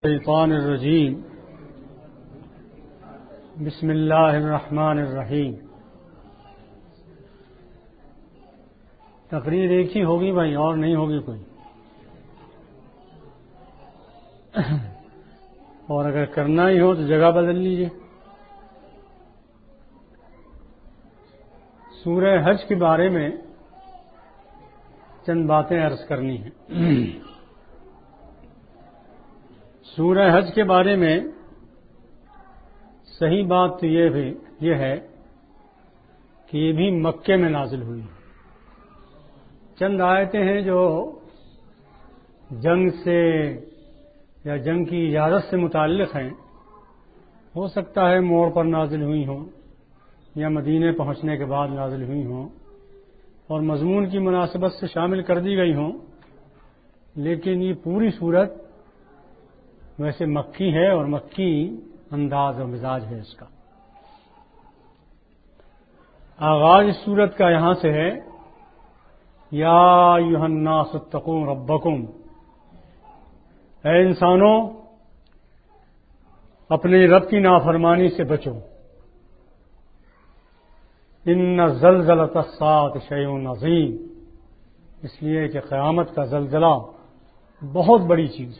الشیطان الرجیم بسم اللہ الرحمن الرحیم۔ تقریر ایک ہی ہوگی بھائی، اور نہیں ہوگی کوئی، اور اگر کرنا ہی ہو تو جگہ بدل لیجیے۔ سورہ حج کے بارے میں چند باتیں عرض کرنی ہیں۔ سورہ حج کے بارے میں صحیح بات تو یہ ہے کہ یہ بھی مکے میں نازل ہوئی۔ چند آیتیں ہیں جو جنگ سے یا جنگ کی اجازت سے متعلق ہیں، ہو سکتا ہے موڑ پر نازل ہوئی ہوں یا مدینے پہنچنے کے بعد نازل ہوئی ہوں اور مضمون کی مناسبت سے شامل کر دی گئی ہوں، لیکن یہ پوری صورت ویسے مکی ہے اور مکی انداز و مزاج ہے اس کا۔ آغاز اس صورت کا یہاں سے ہے، یا ایھا الناس اتقوا ربکم، اے انسانوں اپنے رب کی نافرمانی سے بچو۔ ان زلزلۃ الساعۃ شیء عظیم، اس لیے کہ قیامت کا زلزلہ بہت بڑی چیز ہے۔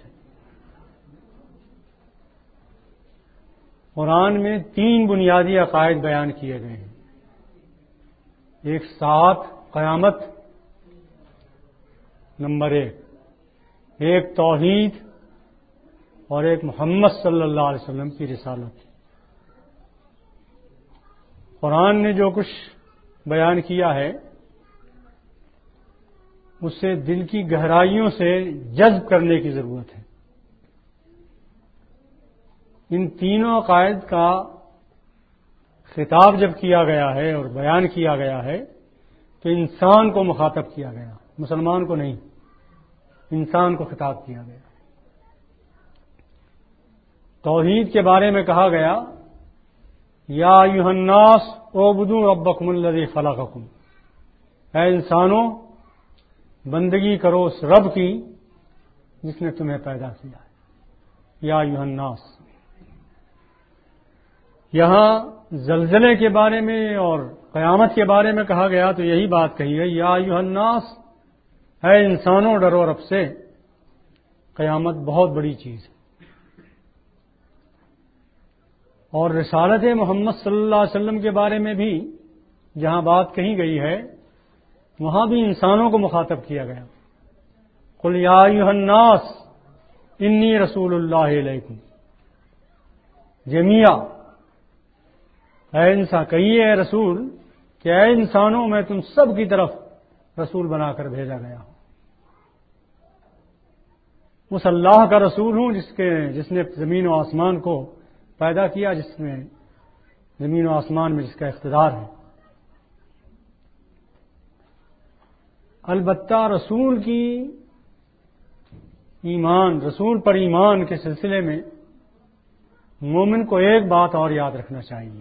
قرآن میں 3 بنیادی عقائد بیان کیے گئے ہیں، ایک ساتھ قیامت نمبر 1، ایک توحید اور ایک محمد صلی اللہ علیہ وسلم کی رسالت۔ قرآن نے جو کچھ بیان کیا ہے اسے دل کی گہرائیوں سے جذب کرنے کی ضرورت ہے۔ ان تینوں عقائد کا خطاب جب کیا گیا ہے اور بیان کیا گیا ہے تو انسان کو مخاطب کیا گیا، مسلمان کو نہیں، انسان کو خطاب کیا گیا۔ توحید کے بارے میں کہا گیا، یا ایھا الناس اعبدوا ربکم الذی خلقکم، اے انسانوں بندگی کرو اس رب کی جس نے تمہیں پیدا کیا ہے۔ یا ایھا الناس، یہاں زلزلے کے بارے میں اور قیامت کے بارے میں کہا گیا تو یہی بات کہی ہے، یا ایھا الناس، اے انسانوں ڈرو رب سے، قیامت بہت بڑی چیز ہے۔ اور رسالت محمد صلی اللہ علیہ وسلم کے بارے میں بھی جہاں بات کہی گئی ہے وہاں بھی انسانوں کو مخاطب کیا گیا۔ قل یا ایھا الناس انی رسول اللہ الیکم جمیعا، اے انسان کہیے اے رسول کہ اے انسانوں میں تم سب کی طرف رسول بنا کر بھیجا گیا ہوں۔ اس اللہ کا رسول ہوں جس نے زمین و آسمان کو پیدا کیا، جس میں زمین و آسمان میں جس کا اقتدار ہے۔ البتہ رسول پر ایمان کے سلسلے میں مومن کو ایک بات اور یاد رکھنا چاہیے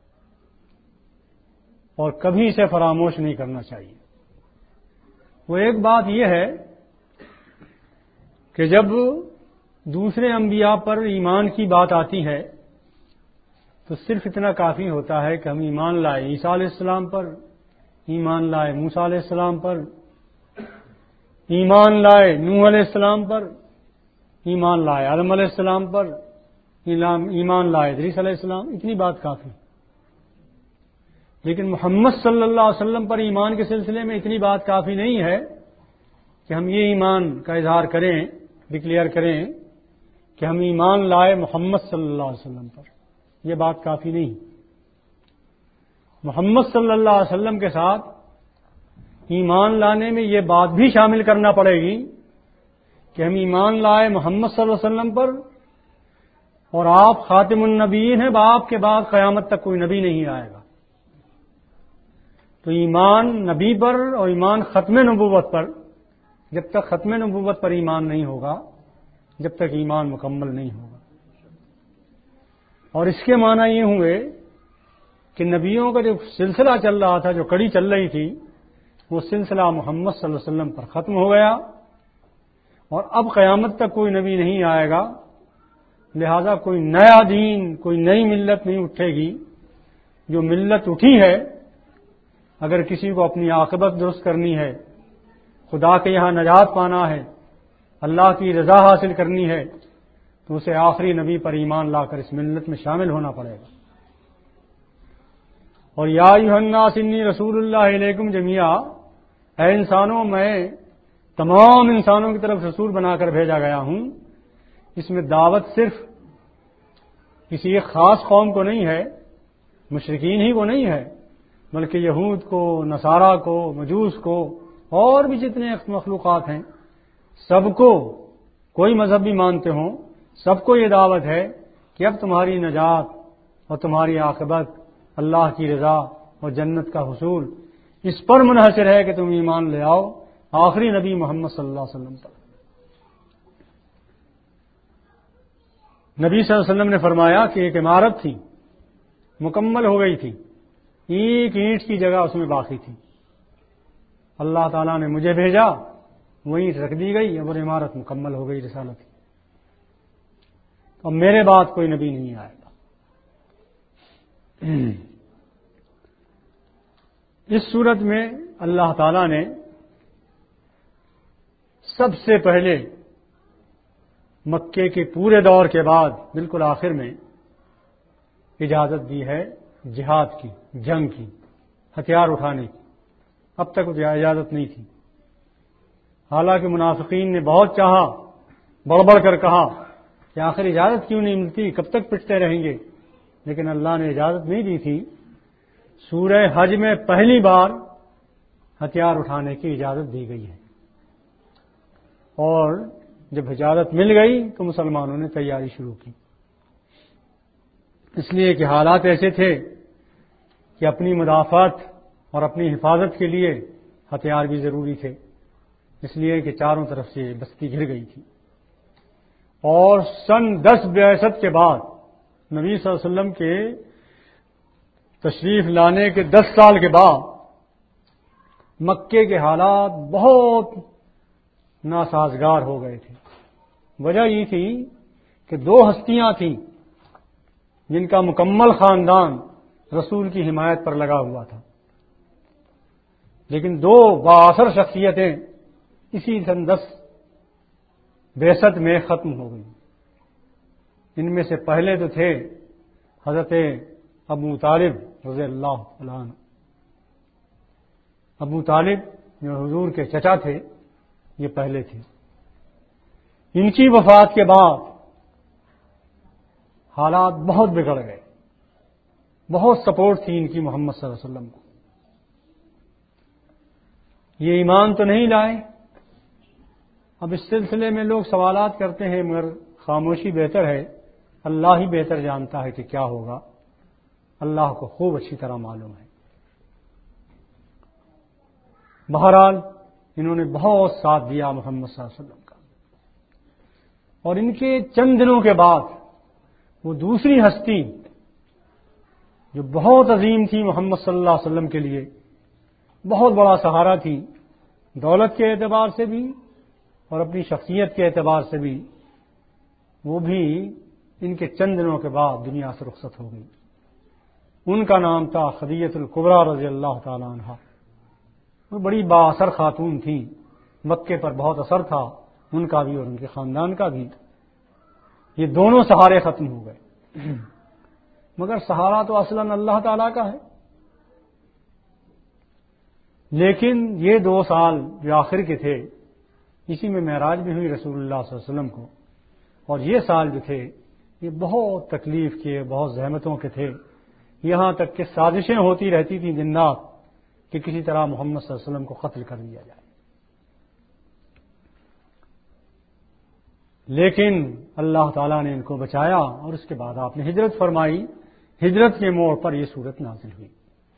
اور کبھی اسے فراموش نہیں کرنا چاہیے۔ وہ ایک بات یہ ہے کہ جب دوسرے انبیاء پر ایمان کی بات آتی ہے تو صرف اتنا کافی ہوتا ہے کہ ہم ایمان لائے عیسیٰ علیہ السلام پر، ایمان لائے موسیٰ علیہ السلام پر، ایمان لائے نوح علیہ السلام پر، ایمان لائے آدم علیہ السلام پر، ایمان لائے ادریس علیہ السلام، اتنی بات کافی۔ لیکن محمد صلی اللہ علیہ وسلم پر ایمان کے سلسلے میں اتنی بات کافی نہیں ہے کہ ہم یہ ایمان کا اظہار کریں، ڈکلیئر کریں کہ ہم ایمان لائے محمد صلی اللہ علیہ وسلم پر، یہ بات کافی نہیں۔ محمد صلی اللہ علیہ وسلم کے ساتھ ایمان لانے میں یہ بات بھی شامل کرنا پڑے گی کہ ہم ایمان لائے محمد صلی اللہ علیہ وسلم پر اور آپ خاتم النبیین ہیں، آپ کے بعد قیامت تک کوئی نبی نہیں آئے گا۔ تو ایمان نبی پر اور ایمان ختم نبوت پر، جب تک ختم نبوت پر ایمان نہیں ہوگا، جب تک ایمان مکمل نہیں ہوگا۔ اور اس کے معنی یہ ہوئے کہ نبیوں کا جو سلسلہ چل رہا تھا، جو کڑی چل رہی تھی، وہ سلسلہ محمد صلی اللہ علیہ وسلم پر ختم ہو گیا اور اب قیامت تک کوئی نبی نہیں آئے گا لہذا کوئی نیا دین، کوئی نئی ملت نہیں اٹھے گی. جو ملت اٹھی ہے، اگر کسی کو اپنی عاقبت درست کرنی ہے، خدا کے یہاں نجات پانا ہے، اللہ کی رضا حاصل کرنی ہے، تو اسے آخری نبی پر ایمان لا کر اس ملت میں شامل ہونا پڑے گا. اور یا ایھا الناس انی رسول اللہ علیکم جمیعا، اے انسانوں، میں تمام انسانوں کی طرف رسول بنا کر بھیجا گیا ہوں. اس میں دعوت صرف کسی ایک خاص قوم کو نہیں ہے، مشرکین ہی کو نہیں ہے، بلکہ یہود کو، نصارہ کو، مجوس کو، اور بھی جتنے مخلوقات ہیں، سب کو، کوئی مذہب بھی مانتے ہوں، سب کو یہ دعوت ہے کہ اب تمہاری نجات اور تمہاری عاقبت اللہ کی رضا اور جنت کا حصول اس پر منحصر ہے کہ تم ایمان لے آؤ آخری نبی محمد صلی اللہ علیہ وسلم پر. نبی صلی اللہ علیہ وسلم نے فرمایا کہ ایک عمارت تھی، مکمل ہو گئی تھی، ایک اینٹ کی جگہ اس میں باقی تھی. اللہ تعالیٰ نے مجھے بھیجا، وہ اینٹ رکھ دی گئی، اب وہ عمارت مکمل ہو گئی رسالت کی. اب میرے بعد کوئی نبی نہیں آئے گا. اس صورت میں اللہ تعالیٰ نے سب سے پہلے مکے کے پورے دور کے بعد بالکل آخر میں اجازت دی ہے جہاد کی، جنگ کی، ہتھیار اٹھانے کی. اب تک اجازت نہیں تھی. حالانکہ منافقین نے بہت چاہا، بڑھ بڑھ کر کہا کہ آخر اجازت کیوں نہیں ملتی، کب تک پٹتے رہیں گے، لیکن اللہ نے اجازت نہیں دی تھی. سورہ حج میں پہلی بار ہتھیار اٹھانے کی اجازت دی گئی ہے، اور جب اجازت مل گئی تو مسلمانوں نے تیاری شروع کی. اس لیے کہ حالات ایسے تھے کہ اپنی مدافعت اور اپنی حفاظت کے لیے ہتھیار بھی ضروری تھے، اس لیے کہ چاروں طرف سے بستی گھر گئی تھی. اور سن 10 بعثت کے بعد نبی صلی اللہ علیہ وسلم کے تشریف لانے کے 10 سال کے بعد مکے کے حالات بہت ناسازگار ہو گئے تھے. وجہ یہ تھی کہ 2 ہستیاں تھیں جن کا مکمل خاندان رسول کی حمایت پر لگا ہوا تھا، لیکن 2 بااثر شخصیتیں اسی سن 10 بعثت میں ختم ہو گئی. ان میں سے پہلے تو تھے حضرت ابو طالب رضی اللہ عنہ. ابو طالب جو حضور کے چچا تھے، یہ پہلے تھے. ان کی وفات کے بعد حالات بہت بگڑ گئے. بہت سپورٹ تھی ان کی محمد صلی اللہ علیہ وسلم کو. یہ ایمان تو نہیں لائے. اب اس سلسلے میں لوگ سوالات کرتے ہیں، مگر خاموشی بہتر ہے. اللہ ہی بہتر جانتا ہے کہ کیا ہوگا. اللہ کو خوب اچھی طرح معلوم ہے. بہرحال انہوں نے بہت ساتھ دیا محمد صلی اللہ علیہ وسلم کا. اور ان کے چند دنوں کے بعد وہ دوسری ہستی جو بہت عظیم تھی محمد صلی اللہ علیہ وسلم کے لیے، بہت بڑا سہارا تھی، دولت کے اعتبار سے بھی اور اپنی شخصیت کے اعتبار سے بھی، وہ بھی ان کے چند دنوں کے بعد دنیا سے رخصت ہو گئی. ان کا نام تھا خدیجہ الکبریٰ رضی اللہ تعالی عنہا. وہ بڑی بااثر خاتون تھی، مکے پر بہت اثر تھا ان کا بھی اور ان کے خاندان کا بھی. یہ دونوں سہارے ختم ہو گئے. مگر سہارا تو اصلاً اللہ تعالی کا ہے. لیکن یہ 2 سال جو آخر کے تھے، اسی میں معراج بھی ہوئی رسول اللہ صلی اللہ علیہ وسلم کو. اور یہ سال جو تھے یہ بہت تکلیف کے، بہت زحمتوں کے تھے. یہاں تک کہ سازشیں ہوتی رہتی تھیں دن رات کہ کسی طرح محمد صلی اللہ علیہ وسلم کو قتل کر دیا جائے. لیکن اللہ تعالیٰ نے ان کو بچایا اور اس کے بعد آپ نے ہجرت فرمائی. ہجرت کے موڑ پر یہ صورت نازل ہوئی.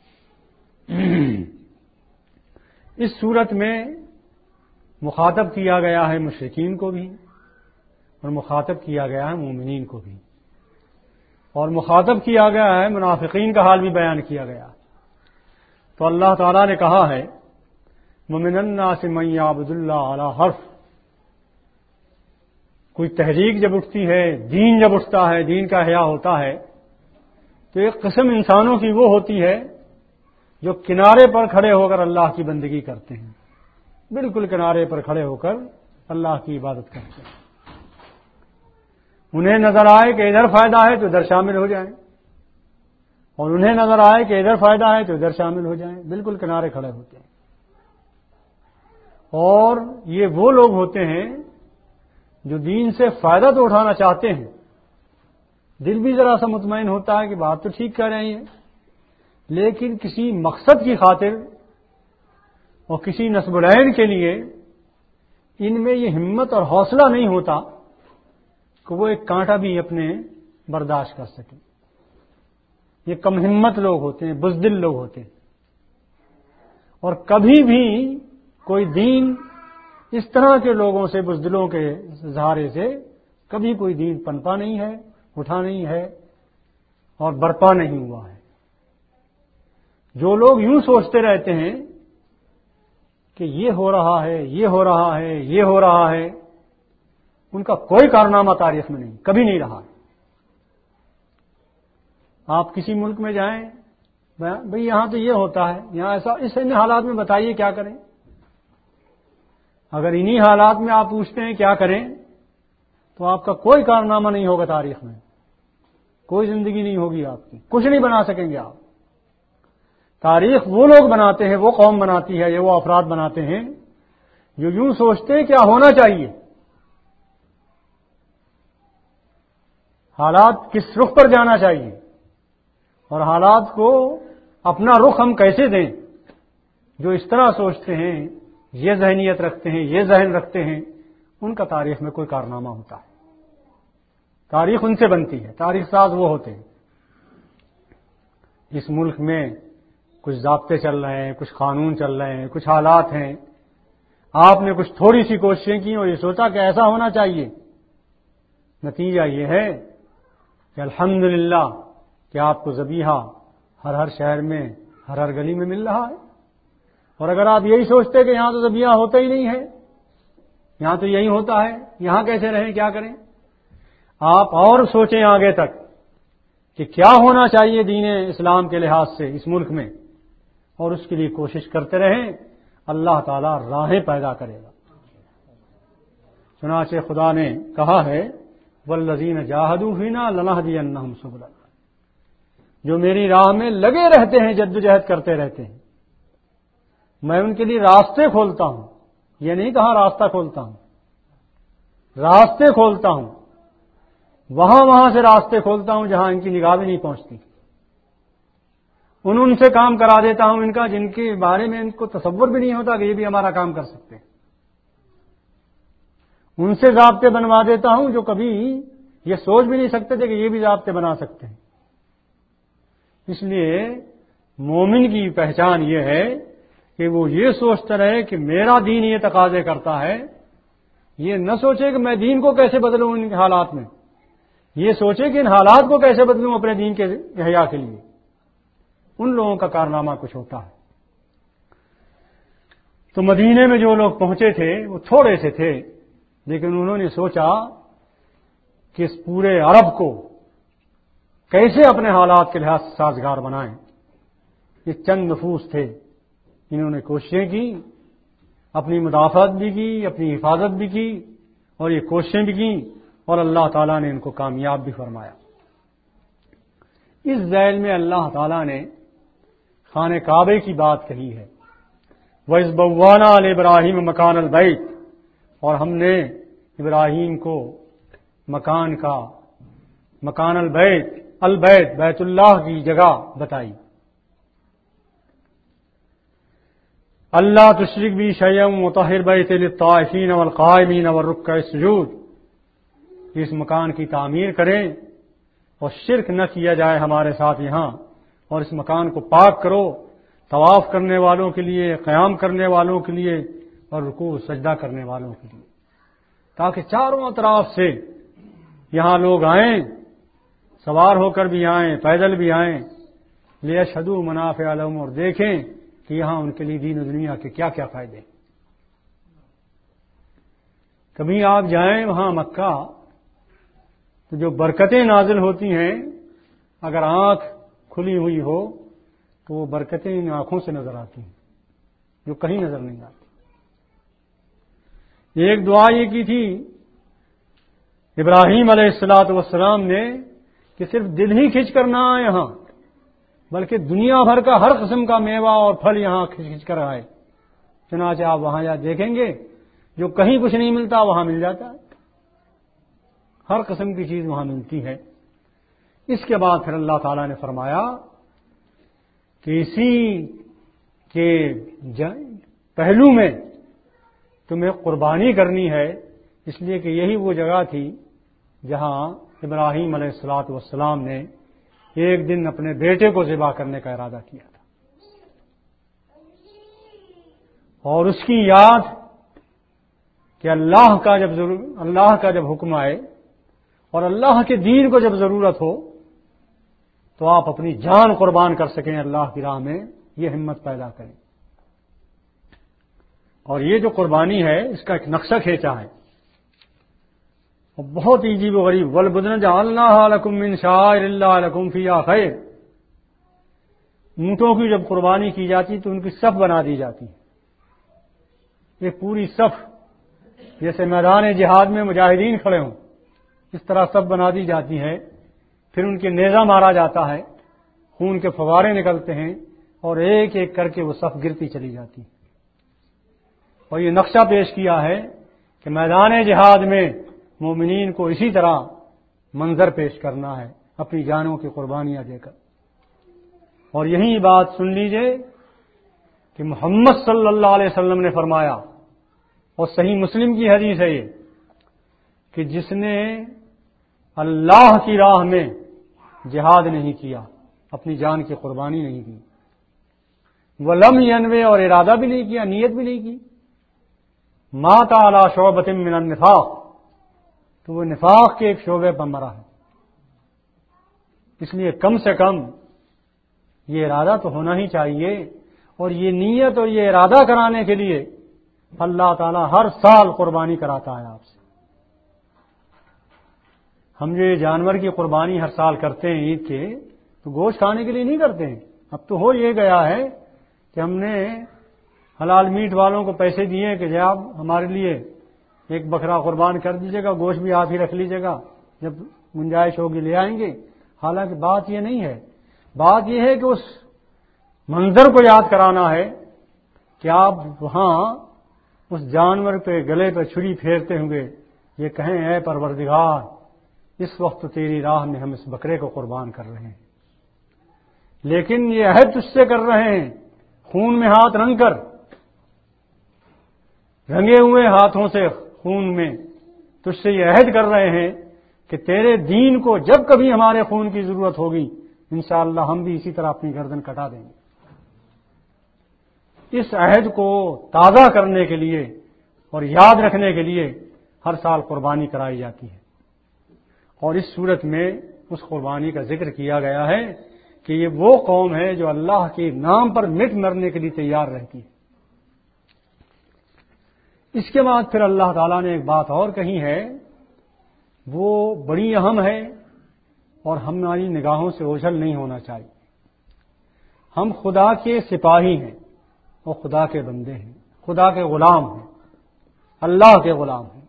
اس صورت میں مخاطب کیا گیا ہے مشرکین کو بھی اور مخاطب کیا گیا ہے مومنین کو بھی، اور مخاطب کیا گیا ہے منافقین کا حال بھی بیان کیا گیا. تو اللہ تعالیٰ نے کہا ہے وَمِنَ النَّاسِ مَن يَعْبُدُ اللَّهَ عَلَىٰ حَرْفٍ، کوئی تحریک جب اٹھتی ہے، دین جب اٹھتا ہے، دین کا احیاء ہوتا ہے، تو ایک قسم انسانوں کی وہ ہوتی ہے جو کنارے پر کھڑے ہو کر اللہ کی بندگی کرتے ہیں، بالکل کنارے پر کھڑے ہو کر اللہ کی عبادت کرتے ہیں۔ انہیں نظر آئے کہ ادھر فائدہ ہے تو ادھر شامل ہو جائیں، اور انہیں نظر آئے کہ ادھر فائدہ ہے تو ادھر شامل ہو جائیں، بالکل کنارے کھڑے ہوتے ہیں۔ اور یہ وہ لوگ ہوتے ہیں جو دین سے فائدہ تو اٹھانا چاہتے ہیں، دل بھی ذرا سا مطمئن ہوتا ہے کہ بات تو ٹھیک کہہ رہے ہیں، لیکن کسی مقصد کی خاطر اور کسی نصب العین کے لیے ان میں یہ ہمت اور حوصلہ نہیں ہوتا کہ وہ ایک کانٹا بھی اپنے برداشت کر سکیں۔ یہ کم ہمت لوگ ہوتے ہیں، بزدل لوگ ہوتے ہیں، اور کبھی بھی کوئی دین اس طرح کے لوگوں سے، بزدلوں کے سہارے سے کبھی کوئی دین پنپا نہیں ہے، اٹھا نہیں ہے اور برپا نہیں ہوا ہے۔ جو لوگ یوں سوچتے رہتے ہیں کہ یہ ہو رہا ہے، یہ ہو رہا ہے، یہ ہو رہا ہے، ان کا کوئی کارنامہ تاریخ میں نہیں، کبھی نہیں رہا۔ آپ کسی ملک میں جائیں، بھئی یہاں تو یہ ہوتا ہے، یہاں ایسا، اس حالات میں بتائیے کیا کریں۔ اگر انہی حالات میں آپ پوچھتے ہیں کیا کریں، تو آپ کا کوئی کارنامہ نہیں ہوگا تاریخ میں، کوئی زندگی نہیں ہوگی آپ کی، کچھ نہیں بنا سکیں گے آپ۔ تاریخ وہ لوگ بناتے ہیں، وہ قوم بناتی ہے، یہ وہ افراد بناتے ہیں جو یوں سوچتے ہیں کیا ہونا چاہیے، حالات کس رخ پر جانا چاہیے، اور حالات کو اپنا رخ ہم کیسے دیں۔ جو اس طرح سوچتے ہیں، یہ ذہنیت رکھتے ہیں، یہ ذہن رکھتے ہیں، ان کا تاریخ میں کوئی کارنامہ ہوتا ہے۔ تاریخ ان سے بنتی ہے، تاریخ ساز وہ ہوتے ہیں۔ اس ملک میں کچھ ضابطے چل رہے ہیں، کچھ قانون چل رہے ہیں، کچھ حالات ہیں، آپ نے کچھ تھوڑی سی کوششیں کی اور یہ سوچا کہ ایسا ہونا چاہیے، نتیجہ یہ ہے کہ الحمدللہ کہ آپ کو ذبیحہ ہر شہر میں، ہر گلی میں مل رہا ہے۔ اور اگر آپ یہی سوچتے کہ یہاں تو ذبیحہ ہوتا ہی نہیں ہے، یہاں تو یہی ہوتا ہے، یہاں کیسے رہیں، کیا کریں، آپ اور سوچیں آگے تک کہ کیا ہونا چاہیے دین اسلام کے لحاظ سے اس ملک میں، اور اس کے لیے کوشش کرتے رہیں، اللہ تعالیٰ راہیں پیدا کرے گا۔ چنانچہ خدا نے کہا ہے والذین جاہدوا فینا لنہدینہم سبلنا، جو میری راہ میں لگے رہتے ہیں، جدوجہد کرتے رہتے ہیں، میں ان کے لیے راستے کھولتا ہوں۔ یہ نہیں کہا راستہ کھولتا ہوں، راستے کھولتا ہوں، وہاں سے راستے کھولتا ہوں جہاں ان کی نگاہ بھی نہیں پہنچتی، ان سے کام کرا دیتا ہوں ان کا جن کے بارے میں ان کو تصور بھی نہیں ہوتا کہ یہ بھی ہمارا کام کر سکتے ہیں، ان سے ضابطے بنوا دیتا ہوں جو کبھی یہ سوچ بھی نہیں سکتے تھے کہ یہ بھی ضابطے بنا سکتے ہیں۔ اس لیے مومن کی پہچان یہ ہے کہ وہ یہ سوچتا رہے کہ میرا دین یہ تقاضے کرتا ہے، یہ نہ سوچے کہ میں دین کو کیسے بدلوں ان کے حالات میں، یہ سوچے کہ ان حالات کو کیسے بدلوں اپنے دین کے احیاء کے لیے۔ ان لوگوں کا کارنامہ کچھ ہوتا ہے۔ تو مدینے میں جو لوگ پہنچے تھے وہ تھوڑے سے تھے، لیکن انہوں نے سوچا کہ اس پورے عرب کو کیسے اپنے حالات کے لحاظ سے سازگار بنائیں۔ یہ چند نفوس تھے، انہوں نے کوششیں کی، اپنی مدافعت بھی کی، اپنی حفاظت بھی کی، اور یہ کوششیں بھی کی، اور اللہ تعالیٰ نے ان کو کامیاب بھی فرمایا۔ اس ذیل میں اللہ تعالیٰ نے خانہ کعبے کی بات کہی ہے، وَإِذْ بَوَّأْنَا لِإِبْرَاهِيمَ مَكَانَ الْبَيْتِ، اور ہم نے ابراہیم کو مکان البیت بیت اللہ کی جگہ بتائی۔ اللہ تشرک بی شیئا وطہر بیتی للطائفین والقائمین والرکع السجود، اس مکان کی تعمیر کریں اور شرک نہ کیا جائے ہمارے ساتھ یہاں، اور اس مکان کو پاک کرو طواف کرنے والوں کے لیے، قیام کرنے والوں کے لیے، اور رکوع سجدہ کرنے والوں کے لیے، تاکہ چاروں اطراف سے یہاں لوگ آئیں، سوار ہو کر بھی آئیں، پیدل بھی آئیں، لیشہدوا منافع لہم، اور دیکھیں کہ یہاں ان کے لیے دین و دنیا کے کیا کیا فائدے ہیں۔ کبھی آپ جائیں وہاں مکہ تو جو برکتیں نازل ہوتی ہیں اگر آنکھ کھلی ہوئی ہو تو وہ برکتیں ان آنکھوں سے نظر آتی ہیں جو کہیں نظر نہیں آتی. ایک دعا یہ کی تھی ابراہیم علیہ الصلوۃ والسلام نے کہ صرف دل ہی کھنچ کر نہ آئے یہاں بلکہ دنیا بھر کا ہر قسم کا میوہ اور پھل یہاں کھنچ کھنچ کر آئے. چنانچہ آپ وہاں جا دیکھیں گے جو کہیں کچھ نہیں ملتا وہاں مل جاتا ہے. ہر قسم کی چیز وہاں ملتی ہے. اس کے بعد پھر اللہ تعالیٰ نے فرمایا کہ اسی کے پہلو میں تمہیں قربانی کرنی ہے اس لیے کہ یہی وہ جگہ تھی جہاں ابراہیم علیہ الصلوۃ والسلام نے ایک دن اپنے بیٹے کو ذبح کرنے کا ارادہ کیا تھا. اور اس کی یاد کہ اللہ کا جب حکم آئے اور اللہ کے دین کو جب ضرورت ہو تو آپ اپنی جان قربان کر سکیں اللہ کی راہ میں، یہ ہمت پیدا کریں. اور یہ جو قربانی ہے اس کا ایک نقشہ کھینچا ہے اور بہت عجیب و غریب. والبدن جعلناها لكم من شعائر الله لكم فيها خیر. اونٹوں کی جب قربانی کی جاتی تو ان کی صف بنا دی جاتی ہے. یہ پوری صف جیسے میدان جہاد میں مجاہدین کھڑے ہوں اس طرح صف بنا دی جاتی ہے. پھر ان کے نیزہ مارا جاتا ہے، خون کے فوارے نکلتے ہیں اور ایک ایک کر کے وہ صف گرتی چلی جاتی ہے. اور یہ نقشہ پیش کیا ہے کہ میدان جہاد میں مومنین کو اسی طرح منظر پیش کرنا ہے اپنی جانوں کی قربانیاں دے کر. اور یہی بات سن لیجئے کہ محمد صلی اللہ علیہ وسلم نے فرمایا اور صحیح مسلم کی حدیث ہے یہ کہ جس نے اللہ کی راہ میں جہاد نہیں کیا، اپنی جان کی قربانی نہیں کی، ولم ینوے اور ارادہ بھی نہیں کیا، نیت بھی نہیں کی، مات علی شعبۃ من النفاق تو وہ نفاق کے ایک شعبے پر مرا ہے. اس لیے کم سے کم یہ ارادہ تو ہونا ہی چاہیے. اور یہ نیت اور یہ ارادہ کرانے کے لیے اللہ تعالیٰ ہر سال قربانی کراتا ہے آپ سے. ہم جو یہ جانور کی قربانی ہر سال کرتے ہیں عید کے تو گوشت کھانے کے لیے نہیں کرتے ہیں. اب تو ہو یہ گیا ہے کہ ہم نے حلال میٹ والوں کو پیسے دیے کہ جناب ہمارے لیے ایک بکرا قربان کر دیجیے گا، گوشت بھی آپ ہی رکھ لیجیے گا، جب گنجائش ہوگی لے آئیں گے. حالانکہ بات یہ نہیں ہے. بات یہ ہے کہ اس منظر کو یاد کرانا ہے کہ آپ وہاں اس جانور پہ گلے پہ چھری پھیرتے ہوئے یہ کہیں اے پروردگار اس وقت تیری راہ میں ہم اس بکرے کو قربان کر رہے ہیں، لیکن یہ عہد تجھ سے کر رہے ہیں خون میں ہاتھ رنگ کر، رنگے ہوئے ہاتھوں سے خون میں تجھ سے یہ عہد کر رہے ہیں کہ تیرے دین کو جب کبھی ہمارے خون کی ضرورت ہوگی انشاءاللہ ہم بھی اسی طرح اپنی گردن کٹا دیں گے. اس عہد کو تازہ کرنے کے لیے اور یاد رکھنے کے لیے ہر سال قربانی کرائی جاتی ہے. اور اس صورت میں اس قربانی کا ذکر کیا گیا ہے کہ یہ وہ قوم ہے جو اللہ کے نام پر مٹ مرنے کے لیے تیار رہتی ہے. اس کے بعد پھر اللہ تعالیٰ نے ایک بات اور کہی ہے، وہ بڑی اہم ہے اور ہماری نگاہوں سے اوجھل نہیں ہونا چاہیے. ہم خدا کے سپاہی ہیں اور خدا کے بندے ہیں، خدا کے غلام ہیں، اللہ کے غلام ہیں.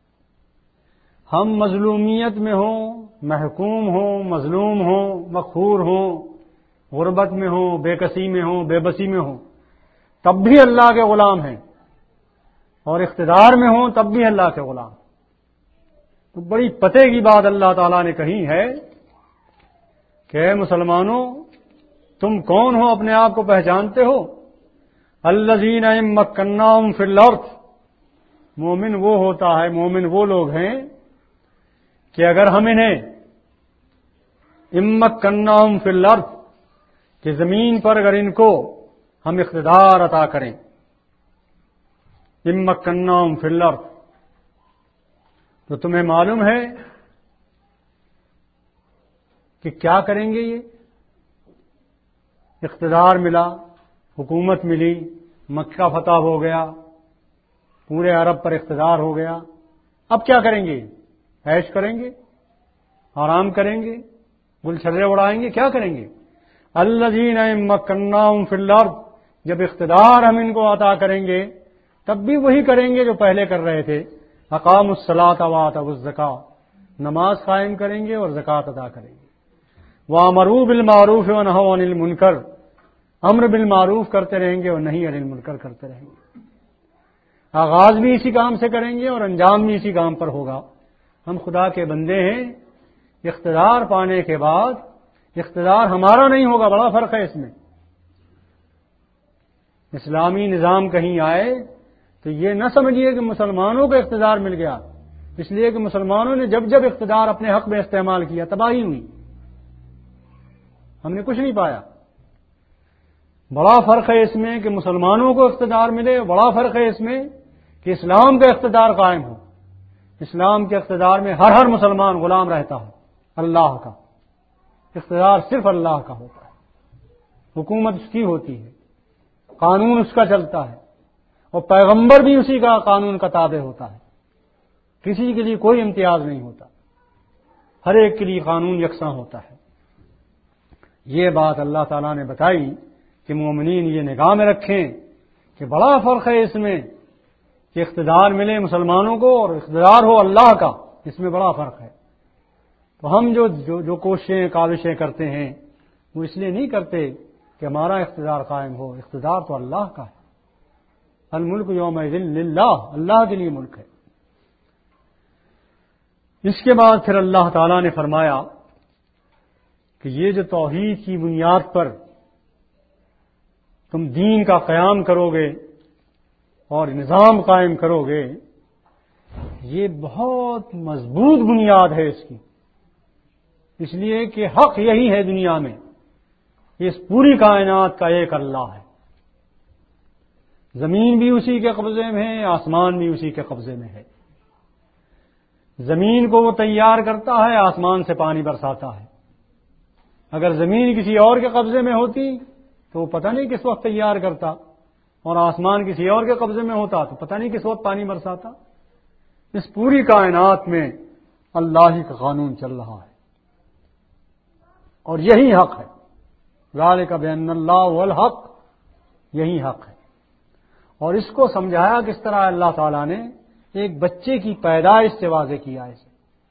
ہم مظلومیت میں ہوں، محکوم ہوں، مظلوم ہوں، مقہور ہوں، غربت میں ہوں، بے کسی میں ہوں، بے بسی میں ہوں، تب بھی اللہ کے غلام ہیں، اور اقتدار میں ہوں تب بھی اللہ کے غلام. تو بڑی پتے کی بات اللہ تعالیٰ نے کہی ہے کہ اے مسلمانوں تم کون ہو، اپنے آپ کو پہچانتے ہو؟ الذین ان مکناہم فی الارض. مومن وہ ہوتا ہے، مومن وہ لوگ ہیں کہ اگر ہم انہیں ان مکناہم فی الارض کہ زمین پر اگر ان کو ہم اقتدار عطا کریں، ان مکناہم فی الارض تو تمہیں معلوم ہے کہ کیا کریں گے. یہ اقتدار ملا، حکومت ملی، مکہ فتح ہو گیا، پورے عرب پر اقتدار ہو گیا، اب کیا کریں گے؟ عیش کریں گے، آرام کریں گے، گلچھرے اڑائیں گے، کیا کریں گے؟ الذین مکناہم فی الارض، جب اقتدار ہم ان کو عطا کریں گے تب بھی وہی کریں گے جو پہلے کر رہے تھے۔ اقاموا الصلاۃ وآتوا الزکاۃ، نماز قائم کریں گے اور زکوٰۃ ادا کریں گے۔ وامروا بالمعروف ونہوا عن المنکر، امر بالمعروف کرتے رہیں گے اور نہی عن المنکر کرتے رہیں گے۔ آغاز بھی اسی کام سے کریں گے اور انجام بھی اسی کام پر ہوگا۔ ہم خدا کے بندے ہیں، اقتدار پانے کے بعد اقتدار ہمارا نہیں ہوگا، بڑا فرق ہے اس میں۔ اسلامی نظام کہیں آئے تو یہ نہ سمجھیے کہ مسلمانوں کو اقتدار مل گیا، اس لیے کہ مسلمانوں نے جب جب اقتدار اپنے حق میں استعمال کیا تباہی ہوئی، ہم نے کچھ نہیں پایا۔ بڑا فرق ہے اس میں کہ مسلمانوں کو اقتدار ملے، بڑا فرق ہے اس میں کہ اسلام کا اقتدار قائم ہو۔ اسلام کے اقتدار میں ہر مسلمان غلام رہتا ہے اللہ کا، اقتدار صرف اللہ کا ہوتا ہے، حکومت اس کی ہوتی ہے، قانون اس کا چلتا ہے، اور پیغمبر بھی اسی کا قانون کا تابع ہوتا ہے۔ کسی کے لیے کوئی امتیاز نہیں ہوتا، ہر ایک کے لیے قانون یکساں ہوتا ہے۔ یہ بات اللہ تعالیٰ نے بتائی کہ مومنین یہ نگاہ میں رکھیں کہ بڑا فرق ہے اس میں کہ اقتدار ملے مسلمانوں کو اور اقتدار ہو اللہ کا، اس میں بڑا فرق ہے۔ تو ہم جو کوششیں کاوشیں کرتے ہیں وہ اس لیے نہیں کرتے کہ ہمارا اقتدار قائم ہو، اقتدار تو اللہ کا ہے۔ الملک یومئذ للہ، اللہ کے لیے ملک ہے۔ اس کے بعد پھر اللہ تعالیٰ نے فرمایا کہ یہ جو توحید کی بنیاد پر تم دین کا قیام کرو گے اور نظام قائم کرو گے، یہ بہت مضبوط بنیاد ہے اس کی، اس لیے کہ حق یہی ہے دنیا میں، اس پوری کائنات کا ایک اللہ ہے۔ زمین بھی اسی کے قبضے میں ہے، آسمان بھی اسی کے قبضے میں ہے۔ زمین کو وہ تیار کرتا ہے، آسمان سے پانی برساتا ہے۔ اگر زمین کسی اور کے قبضے میں ہوتی تو وہ پتہ نہیں کس وقت تیار کرتا، اور آسمان کسی اور کے قبضے میں ہوتا تو پتہ نہیں کس وقت پانی برساتا۔ اس پوری کائنات میں اللہ ہی کا قانون چل رہا ہے، اور یہی حق ہے۔ ذالک بأن اللہ هو الحق، یہی حق ہے۔ اور اس کو سمجھایا کس طرح اللہ تعالیٰ نے ایک بچے کی پیدائش سے واضح کیا اسے،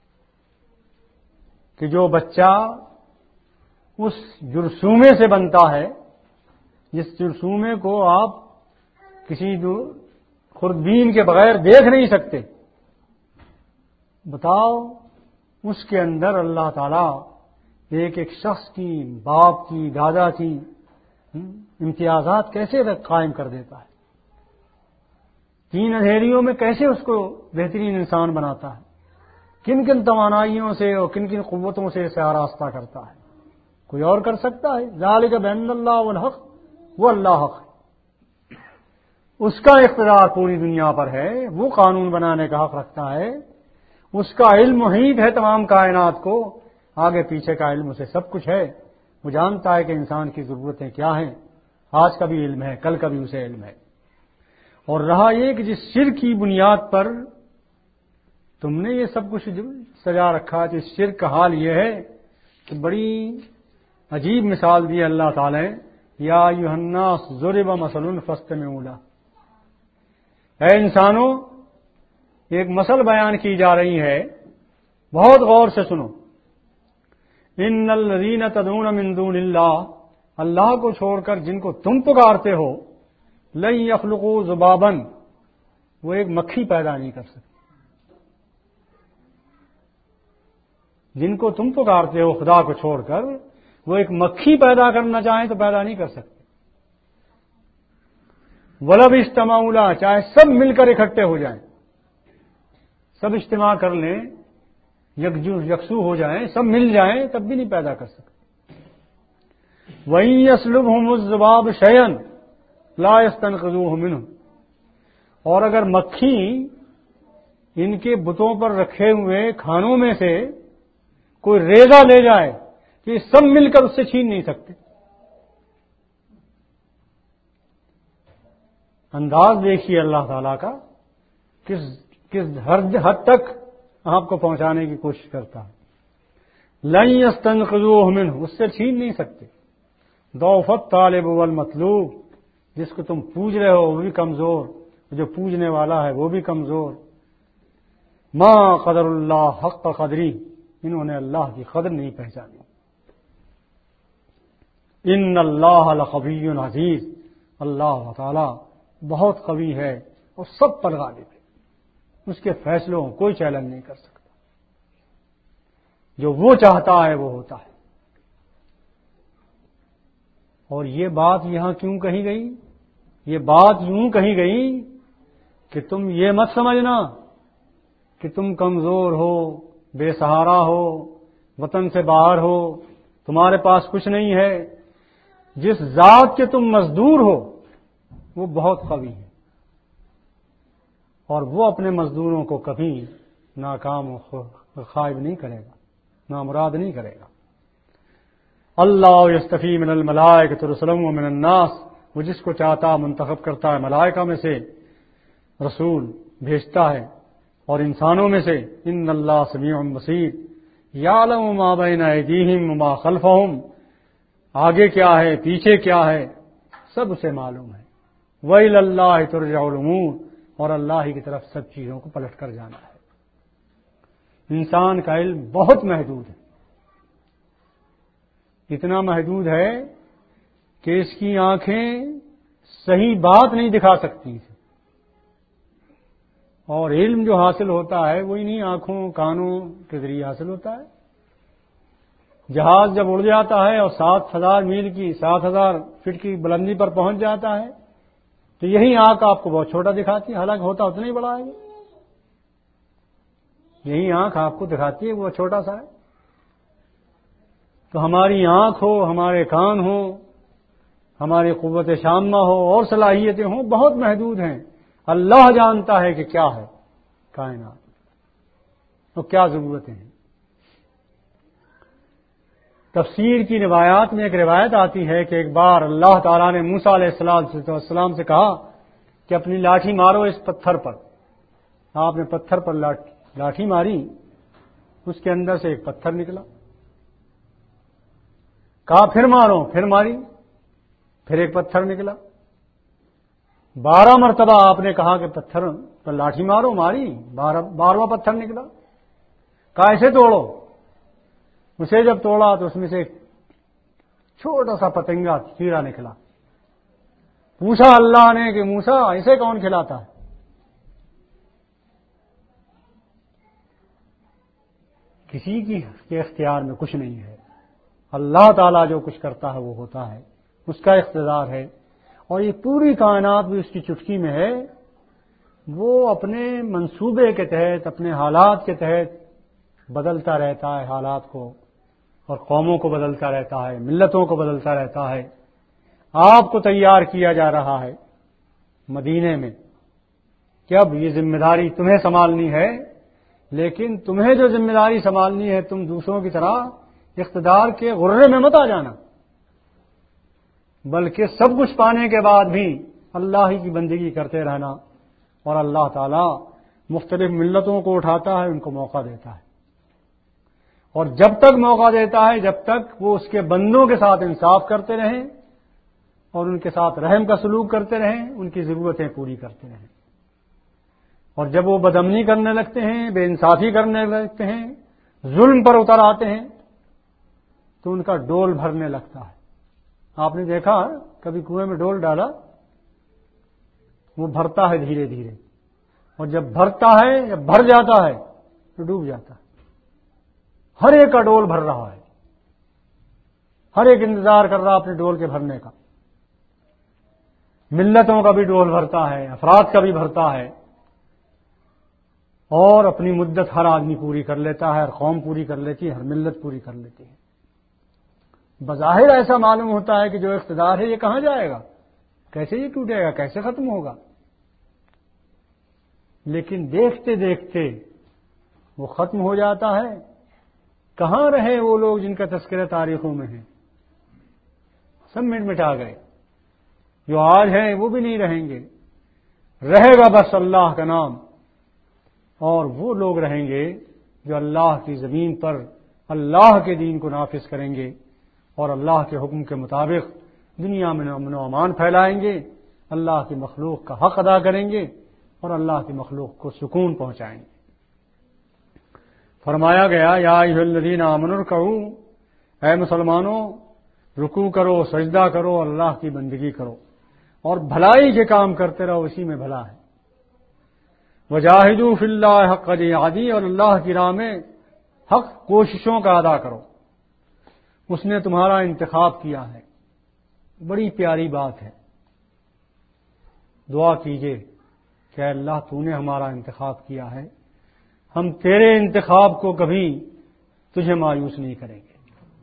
کہ جو بچہ اس جرثومے سے بنتا ہے، جس جرثومے کو آپ کسی خوردبین کے بغیر دیکھ نہیں سکتے، بتاؤ اس کے اندر اللہ تعالیٰ ایک ایک شخص کی، باپ کی، دادا کی امتیازات کیسے قائم کر دیتا ہے، 3 اندھیریوں میں کیسے اس کو بہترین انسان بناتا ہے، کن کن توانائیوں سے اور کن کن قوتوں سے اسے آراستہ کرتا ہے، کوئی اور کر سکتا ہے؟ ذالک بأن اللہ والحق، وہ اللہ حق ہے، اس کا اقتدار پوری دنیا پر ہے، وہ قانون بنانے کا حق رکھتا ہے، اس کا علم محیط ہے تمام کائنات کو، آگے پیچھے کا علم اسے سب کچھ ہے، وہ جانتا ہے کہ انسان کی ضرورتیں کیا ہیں، آج کا بھی علم ہے، کل کا بھی اسے علم ہے۔ اور رہا یہ کہ جس شرک کی بنیاد پر تم نے یہ سب کچھ سجا رکھا، جس شرک کا حال یہ ہے کہ بڑی عجیب مثال دی اللہ تعالی نے، یا ایھا الناس ضرب مثل فاستمعوا لہ، اے انسانوں ایک مثل بیان کی جا رہی ہے، بہت غور سے سنو۔ ان الذین تدعون من دون اللہ، اللہ کو چھوڑ کر جن کو تم پکارتے ہو، لن یخلقوا ذبابا، وہ ایک مکھی پیدا نہیں کر سکتے۔ جن کو تم پکارتے ہو خدا کو چھوڑ کر، وہ ایک مکھی پیدا کرنا چاہیں تو پیدا نہیں کر سکتے۔ ولو اجتمعوا لہ، چاہے سب مل کر اکٹھے ہو جائیں، سب اجتماع کر لیں، یکسو ہو جائیں، سب مل جائیں، تب بھی نہیں پیدا کر سکتے۔ وَإِن يَسْلُبْهُمُ الذُّبَابُ شَيْئًا لَا يَسْتَنقِذُوهُ مِنْهُ، اور اگر مکھی ان کے بتوں پر رکھے ہوئے کھانوں میں سے کوئی ریزہ لے جائے تو یہ سب مل کر اس سے چھین نہیں سکتے۔ انداز دیکھیے اللہ تعالیٰ کا، کس حد تک آپ کو پہنچانے کی کوشش کرتا ہے. لن یستنقذوہ منہ، اس سے چھین نہیں سکتے. ضعف الطالب والمطلوب، جس کو تم پوج رہے ہو وہ بھی کمزور، جو پوجنے والا ہے وہ بھی کمزور. ما قدر اللہ حق قدری، انہوں نے اللہ کی قدر نہیں پہچانی. ان اللہ لقوی عزیز، اللہ تعالی بہت قوی ہے اور سب پر غالب ہے. اس کے فیصلوں کو کوئی چیلنج نہیں کر سکتا. جو وہ چاہتا ہے وہ ہوتا ہے. اور یہ بات یہاں کیوں کہی گئی؟ یہ بات یوں کہی گئی کہ تم یہ مت سمجھنا کہ تم کمزور ہو، بے سہارا ہو، وطن سے باہر ہو، تمہارے پاس کچھ نہیں ہے. جس ذات کے تم مزدور ہو وہ بہت قوی ہے، اور وہ اپنے مزدوروں کو کبھی ناکام و خائب نہیں کرے گا، نامراد نہیں کرے گا. اللہ یستفی من الملائکۃ رسلا ومن الناس، وہ جس کو چاہتا منتخب کرتا ہے ملائکہ میں سے رسول بھیجتا ہے اور انسانوں میں سے. ان اللہ سمیع بصیر یعلم ما بین ایدیہم وما خلفہم، آگے کیا ہے پیچھے کیا ہے سب اسے معلوم ہے. وَإِلَى اللَّهِ تُرْجَعُ الْأُمُورُ، اور اللہ ہی کی طرف سب چیزوں کو پلٹ کر جانا ہے. انسان کا علم بہت محدود ہے، اتنا محدود ہے کہ اس کی آنکھیں صحیح بات نہیں دکھا سکتی، اور علم جو حاصل ہوتا ہے وہ انہی آنکھوں کانوں کے ذریعے حاصل ہوتا ہے. جہاز جب اڑ جاتا ہے اور 7,000 میل کی 7,000 فٹ کی بلندی پر پہنچ جاتا ہے تو یہی آنکھ آپ کو بہت چھوٹا دکھاتی ہے، حالانکہ ہوتا اتنا ہی بڑا ہے. یہی آنکھ آپ کو دکھاتی ہے وہ چھوٹا سا ہے. تو ہماری آنکھ ہو، ہمارے کان ہو، ہماری قوت شامہ ہو اور صلاحیتیں ہوں بہت محدود ہیں. اللہ جانتا ہے کہ کیا ہے کائنات تو کیا ضرورتیں ہیں. تفسیر کی روایات میں ایک روایت آتی ہے کہ ایک بار اللہ تعالیٰ نے موسیٰ علیہ السلام سے کہا کہ اپنی لاٹھی مارو اس پتھر پر. آپ نے پتھر پر لاٹھی ماری، اس کے اندر سے ایک پتھر نکلا. کہا پھر مارو، پھر ماری، پھر ایک پتھر نکلا. 12 مرتبہ آپ نے کہا کہ پتھر پر لاٹھی مارو، ماری، 12واں پتھر نکلا. کہا ایسے توڑو. اسے جب توڑا تو اس میں سے ایک چھوٹا سا پتنگا کیڑا نکلا. پوچھا اللہ نے کہ موسیٰ اسے کون کھلاتا ہے؟ کسی کے اختیار میں کچھ نہیں ہے. اللہ تعالیٰ جو کچھ کرتا ہے وہ ہوتا ہے، اس کا اقتدار ہے. اور یہ پوری کائنات بھی اس کی چٹکی میں ہے. وہ اپنے منصوبے کے تحت، اپنے حالات کے تحت بدلتا رہتا ہے حالات کو، اور قوموں کو بدلتا رہتا ہے، ملتوں کو بدلتا رہتا ہے. آپ کو تیار کیا جا رہا ہے مدینے میں کہ اب یہ ذمہ داری تمہیں سنبھالنی ہے، لیکن تمہیں جو ذمہ داری سنبھالنی ہے تم دوسروں کی طرح اقتدار کے غرے میں مت آ جانا، بلکہ سب کچھ پانے کے بعد بھی اللہ ہی کی بندگی کرتے رہنا. اور اللہ تعالیٰ مختلف ملتوں کو اٹھاتا ہے، ان کو موقع دیتا ہے، اور جب تک موقع دیتا ہے جب تک وہ اس کے بندوں کے ساتھ انصاف کرتے رہیں اور ان کے ساتھ رحم کا سلوک کرتے رہیں، ان کی ضرورتیں پوری کرتے رہیں. اور جب وہ بدامنی کرنے لگتے ہیں، بے انصافی کرنے لگتے ہیں، ظلم پر اتر آتے ہیں تو ان کا ڈول بھرنے لگتا ہے. آپ نے دیکھا کبھی کنویں میں ڈول ڈالا، وہ بھرتا ہے دھیرے دھیرے، اور جب بھرتا ہے، جب بھر جاتا ہے تو ڈوب جاتا ہے. ہر ایک کا ڈول بھر رہا ہے، ہر ایک انتظار کر رہا اپنے ڈول کے بھرنے کا. ملتوں کا بھی ڈول بھرتا ہے، افراد کا بھی بھرتا ہے، اور اپنی مدت ہر آدمی پوری کر لیتا ہے، ہر قوم پوری کر لیتی ہے، ہر ملت پوری کر لیتی ہے. بظاہر ایسا معلوم ہوتا ہے کہ جو اقتدار ہے یہ کہاں جائے گا، کیسے یہ ٹوٹے گا، کیسے ختم ہوگا. لیکن دیکھتے دیکھتے وہ ختم ہو جاتا ہے. کہاں رہے وہ لوگ جن کا تذکرہ تاریخوں میں ہے؟ سب مٹا گئے. جو آج ہیں وہ بھی نہیں رہیں گے، رہے گا بس اللہ کا نام. اور وہ لوگ رہیں گے جو اللہ کی زمین پر اللہ کے دین کو نافذ کریں گے اور اللہ کے حکم کے مطابق دنیا میں امن و امان پھیلائیں گے، اللہ کی مخلوق کا حق ادا کریں گے اور اللہ کی مخلوق کو سکون پہنچائیں گے۔ فرمایا گیا یا ایھا الذین آمنوا ارکعوا، اے مسلمانوں رکوع کرو، سجدہ کرو، اللہ کی بندگی کرو اور بھلائی کے کام کرتے رہو، اسی میں بھلا ہے۔ وجاہدوا فی اللہ حق جہادہ، اور اللہ کی راہ میں حق کوششوں کا ادا کرو، اس نے تمہارا انتخاب کیا ہے۔ بڑی پیاری بات ہے، دعا کیجئے کہ اے اللہ تو نے ہمارا انتخاب کیا ہے، ہم تیرے انتخاب کو کبھی تجھے مایوس نہیں کریں گے۔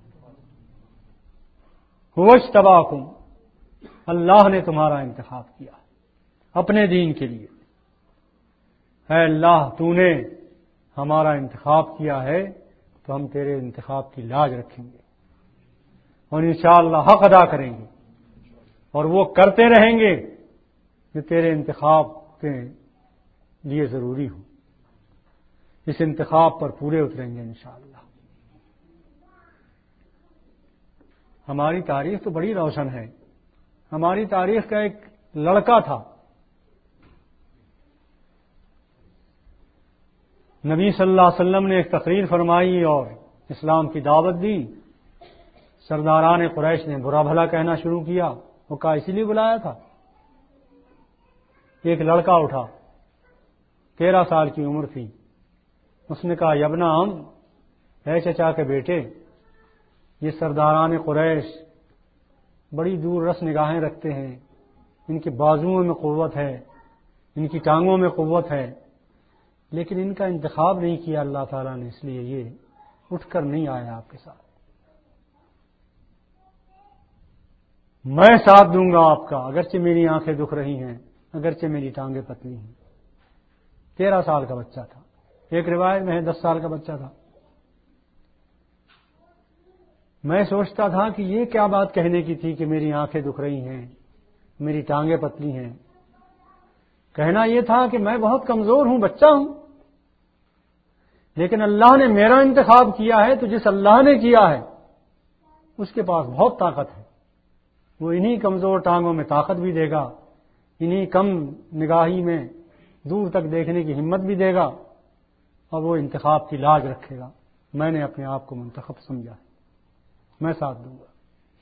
هو اجتباکم، اللہ نے تمہارا انتخاب کیا اپنے دین کے لیے۔ اے اللہ تو نے ہمارا انتخاب کیا ہے تو ہم تیرے انتخاب کی لاج رکھیں گے اور انشاءاللہ حق ادا کریں گے اور وہ کرتے رہیں گے جو تیرے انتخاب کے لیے ضروری ہو۔ اس انتخاب پر پورے اتریں گے انشاءاللہ۔ ہماری تاریخ تو بڑی روشن ہے۔ ہماری تاریخ کا ایک لڑکا تھا، نبی صلی اللہ علیہ وسلم نے ایک تقریر فرمائی اور اسلام کی دعوت دی۔ سرداران قریش نے برا بھلا کہنا شروع کیا، وہ کہا اسی لیے بلایا تھا۔ ایک لڑکا اٹھا، 13 سال کی عمر تھی، اس نے کہا یبنا ہم، اے چچا کے بیٹے، یہ سرداران قریش بڑی دور رس نگاہیں رکھتے ہیں، ان کے بازوؤں میں قوت ہے، ان کی ٹانگوں میں قوت ہے، لیکن ان کا انتخاب نہیں کیا اللہ تعالیٰ نے، اس لیے یہ اٹھ کر نہیں آیا آپ کے ساتھ۔ میں ساتھ دوں گا آپ کا، اگرچہ میری آنکھیں دکھ رہی ہیں، اگرچہ میری ٹانگیں پتلی ہیں۔ 13 سال کا بچہ تھا، ایک روایت میں ہے 10 سال کا بچہ تھا۔ میں سوچتا تھا کہ یہ کیا بات کہنے کی تھی کہ میری آنکھیں دکھ رہی ہیں، میری ٹانگیں پتلی ہیں۔ کہنا یہ تھا کہ میں بہت کمزور ہوں، بچہ ہوں، لیکن اللہ نے میرا انتخاب کیا ہے، تو جس اللہ نے کیا ہے اس کے پاس بہت طاقت ہے، وہ انہی کمزور ٹانگوں میں طاقت بھی دے گا، انہی کم نگاہی میں دور تک دیکھنے کی ہمت بھی دے گا، اور وہ انتخاب کی لاج رکھے گا۔ میں نے اپنے آپ کو منتخب سمجھا ہے، میں ساتھ دوں گا۔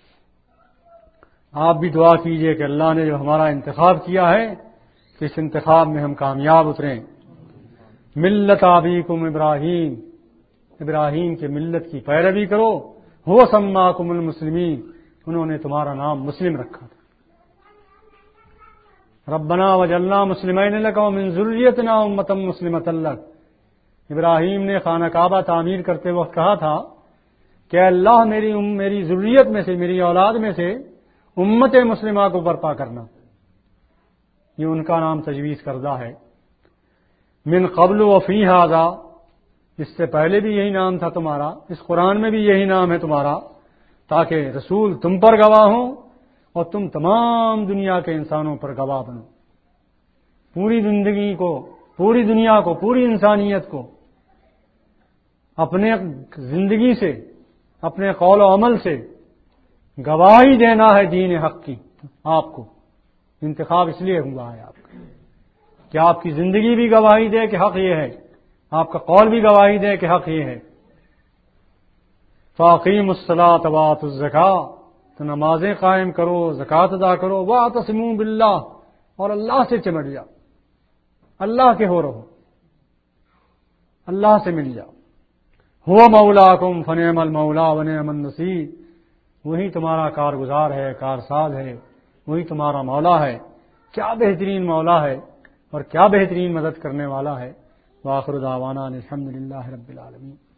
آپ بھی دعا کیجئے کہ اللہ نے جو ہمارا انتخاب کیا ہے کہ اس انتخاب میں ہم کامیاب اتریں۔ ملت ابیکم ابراہیم، ابراہیم کے ملت کی پیروی کرو۔ هو سماکم المسلمین، انہوں نے تمہارا نام مسلم رکھا تھا۔ ربنا وجعلنا مسلمین لک ومن ذریتنا امۃ مسلمۃ لک، ابراہیم نے خانہ کعبہ تعمیر کرتے وقت کہا تھا کہ اللہ میری ذریت میں سے، میری اولاد میں سے امت مسلمہ کو برپا کرنا، یہ ان کا نام تجویز کردہ ہے۔ من قبل وفی ھذا، اس سے پہلے بھی یہی نام تھا تمہارا، اس قرآن میں بھی یہی نام ہے تمہارا، تاکہ رسول تم پر گواہ ہوں اور تم تمام دنیا کے انسانوں پر گواہ بنو۔ پوری زندگی کو، پوری دنیا کو، پوری انسانیت کو اپنے زندگی سے، اپنے قول و عمل سے گواہی دینا ہے دین حق کی۔ آپ کو انتخاب اس لیے ہوا ہے آپ کا کہ آپ کی زندگی بھی گواہی دے کہ حق یہ ہے، آپ کا قول بھی گواہی دے کہ حق یہ ہے۔ فاقیموا الصلاۃ وآتوا الزکاۃ، تو نمازیں قائم کرو، زکوٰۃ ادا کرو، واعتصموا باللہ، اور اللہ سے چمٹ جاؤ، اللہ کے ہو رہو، اللہ سے مل جاؤ۔ هو مولاکم فنعم المولا ونعم النصیر، وہی تمہارا کارگزار ہے، کارساز ہے، وہی تمہارا مولا ہے، کیا بہترین مولا ہے اور کیا بہترین مدد کرنے والا ہے۔ وآخر دعوانا الحمد للہ رب العالمین۔